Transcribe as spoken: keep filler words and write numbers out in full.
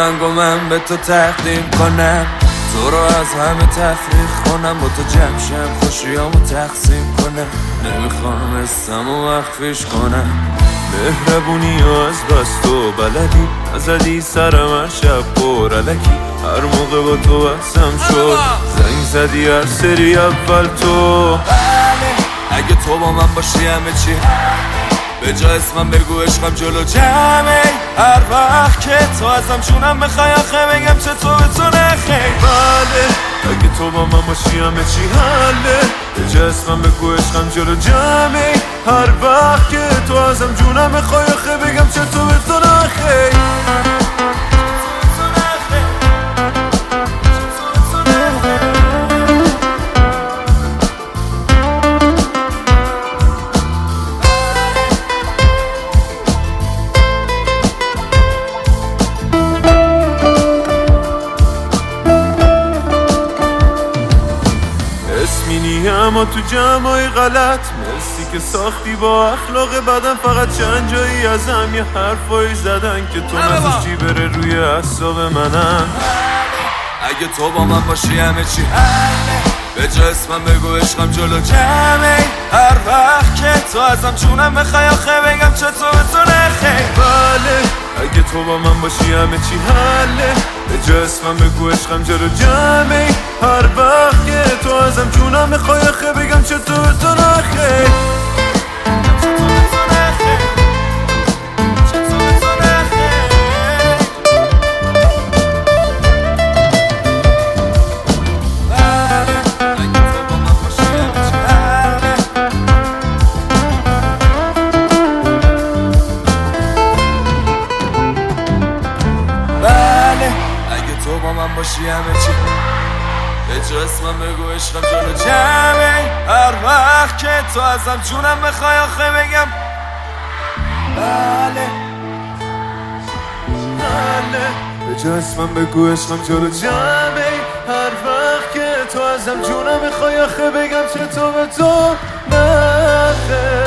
آهنگو من به تو تقدیم کنم، تو رو از همه تفریح کنم، با تو جمشم خوشیامو تقسیم کنم. نمیخوام اسمم و مخفیش کنم، مهربونی و از بس تو بلدی، نزدی سرم هر شب پر علکی، هر موقع با تو بحثم شد زنگ زدی هر سری اول تو. بله اگه تو با من باشی همه چی، به جا اسمم بگو عشقم جلو جمعه، هر وقت که تو ازم جونم بخوای آخه بگم چطور به تو نخیر. بله اگه تو با من باشی همه چی حله، به جا اسمم بگو عشقم جلو جمعه، هر وقت که تو ازم جونم بخوای آخه بگم چطور به تو نخیر. اسمینی اما تو جمعای غلط، مرسی که ساختی با اخلاق بدن، فقط چند جایی ازم یه حرفایی زدن که تو نذاشتی بره روی اعصاب منم. اگه تو با من باشی همه چی حله، به جا اسمم بگو عشقم جلو جمعه، هر وقت که تو ازم جونم بخوای آخه بگم چطور به تو نخیر. بله اگه تو با من باشی همه چی حله، به جا اسمم بگو عشقم جلو جمعه، هر وقت که تو ازم جونم بخوای آخه بگم چطور به تو نخیر. تو با من باشی همه چی، به جا اسمم بگو عشقم جلو جمعه، هر وقت که تو ازم جونم بخوای آخه بگم. بله بله به جا اسمم بگو عشقم جلو جمعه، هر وقت که تو ازم جونم بخوای آخه بگم چطور به تو نخیر.